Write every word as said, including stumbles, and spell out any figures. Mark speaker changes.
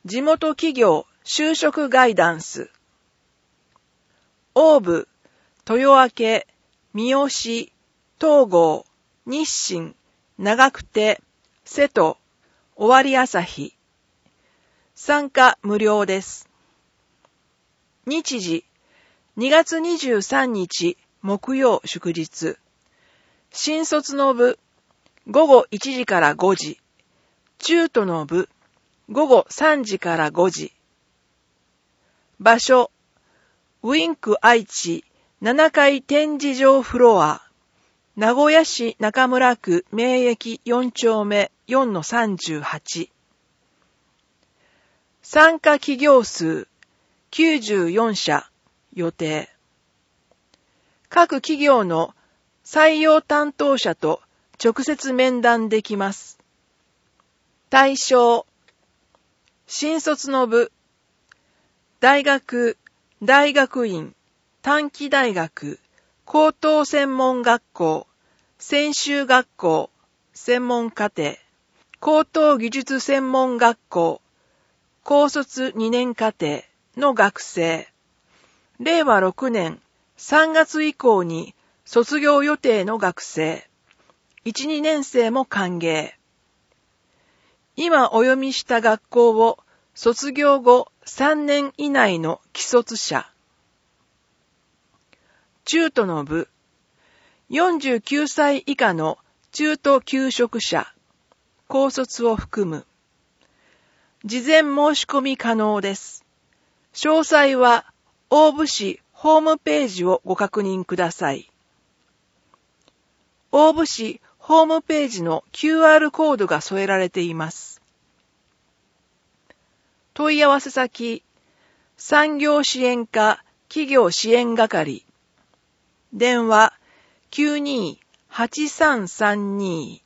Speaker 1: 地元企業就職ガイダンス。大部、豊明、三好、東郷、日清、長久手、瀬戸、尾張朝日。参加無料です。日時、にがつにじゅうさんにち木曜祝日。新卒の部、ごごいちじからごじ。中途の部、ごごさんじからごじ。場所、ウィンク愛知ななかい展示場フロア、名古屋市中村区名駅よんちょうめ よんのさんじゅうはち。参加企業数きゅうじゅうよんしゃ予定。各企業の採用担当者と直接面談できます。対象、新卒の部、大学、大学院、短期大学、高等専門学校、専修学校、専門課程、高等技術専門学校、高卒にねん課程の学生、れいわろくねんさんがつ以降に卒業予定の学生、いち、にねんせいも歓迎。今お読みした学校を卒業後さんねん以内の既卒者。中途の部、よんじゅうきゅうさい以下の中途求職者、高卒を含む。事前申し込み可能です。詳細は大府市ホームページをご確認ください。大府市ホームページの キューアール コードが添えられています。問い合わせ先、産業支援課企業支援係。電話 きゅうにーはちさんさんにー